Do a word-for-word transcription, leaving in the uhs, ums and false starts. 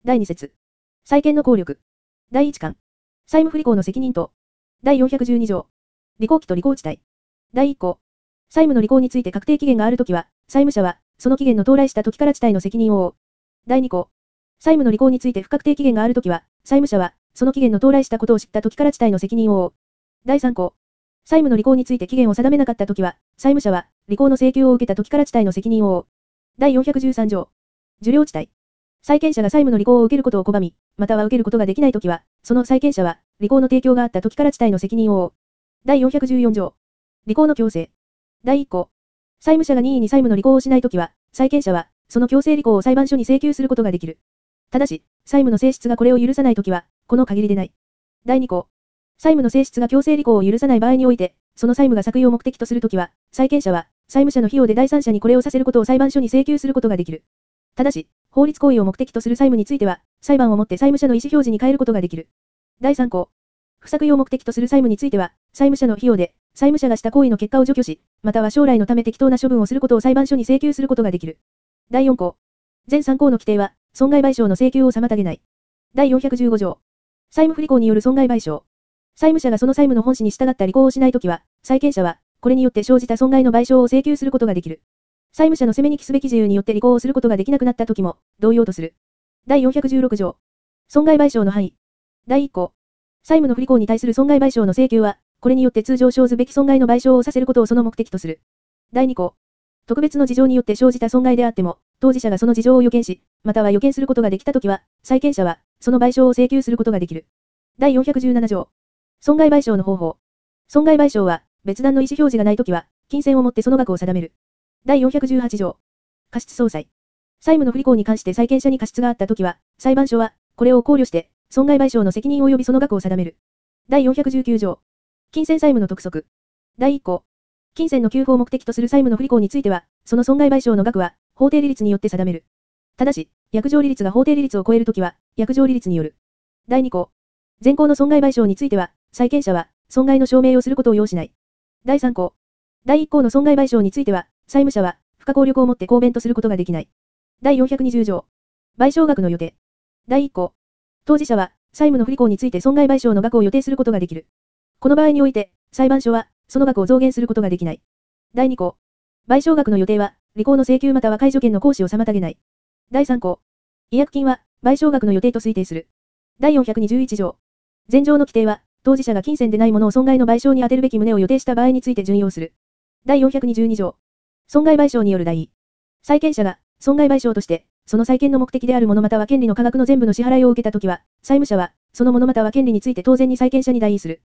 だいに節。債権の効力。だいいち巻。債務不履行の責任等。だいよんひゃくじゅうに条。履行期と履行地帯。だいいっ項。債務の履行について確定期限があるときは、債務者は、その期限の到来した時から地帯の責任を負う。だいに項。債務の履行について不確定期限があるときは、債務者は、その期限の到来したことを知った時から地帯の責任を負う。だいさん項。債務の履行について期限を定めなかったときは、債務者は、履行の請求を受けた時から地帯の責任を負う。だいよんひゃくじゅうさん条。受領地帯。債権者が債務の履行を受けることを拒み、または受けることができないときは、その債権者は、履行の提供があった時から地帯の責任を負う。だいよんひゃくじゅうよん条。履行の強制。だいいっ項。債務者が任意に債務の履行をしないときは、債権者は、その強制履行を裁判所に請求することができる。ただし、債務の性質がこれを許さないときは、この限りでない。だいに項。債務の性質が強制履行を許さない場合において、その債務が作為を目的とするときは、債権者は、債務者の費用で第三者にこれをさせることを裁判所に請求することができる。ただし、法律行為を目的とする債務については、裁判をもって債務者の意思表示に変えることができる。だいさん項。不作為を目的とする債務については、債務者の費用で、債務者がした行為の結果を除去し、または将来のため適当な処分をすることを裁判所に請求することができる。だいよん項。全さん項の規定は、損害賠償の請求を妨げない。だいよんひゃくじゅうご条。債務不履行による損害賠償。債務者がその債務の本旨に従った履行をしないときは、債権者は、これによって生じた損害の賠償を請求することができる。債務者の責めに帰すべき事由によって履行をすることができなくなったときも、同様とする。だいよんひゃくじゅうろく条。損害賠償の範囲。だいいっ項。債務の不履行に対する損害賠償の請求は、これによって通常生ずべき損害の賠償をさせることをその目的とする。だいに項。特別の事情によって生じた損害であっても、当事者がその事情を予見し、または予見することができたときは、債権者は、その賠償を請求することができる。だいよんひゃくじゅうなな条。損害賠償の方法。損害賠償は、別段の意思表示がないときは、金銭をもってその額を定める。だいよんひゃくじゅうはち条。過失相殺。債務の不履行に関して債権者に過失があったときは、裁判所は、これを考慮して、損害賠償の責任及びその額を定める。だいよんひゃくじゅうきゅう条。金銭債務の督促。だいいっ項。金銭の給付を目的とする債務の不履行については、その損害賠償の額は、法定利率によって定める。ただし、約定利率が法定利率を超えるときは、約定利率による。だいに項。前項の損害賠償については、債権者は、損害の証明をすることを要しない。だいさん項。だいいっ項の損害賠償については、債務者は、不可抗力をもって抗弁とすることができない。だいよんひゃくにじゅう条。賠償額の予定。だいいっ項。当事者は、債務の不履行について損害賠償の額を予定することができる。この場合において、裁判所は、その額を増減することができない。だいに項。賠償額の予定は、履行の請求または解除権の行使を妨げない。だいさん項。違約金は、賠償額の予定と推定する。だいよんひゃくにじゅういち条。前条の規定は、当事者が金銭でないものを損害の賠償に充てるべき旨を予定した場合について準用する。だいよんひゃくにじゅうに条。損害賠償による代位。債権者が、損害賠償として、その債権の目的であるものまたは権利の価額の全部の支払いを受けたときは、債務者は、そのものまたは権利について当然に債権者に代位する。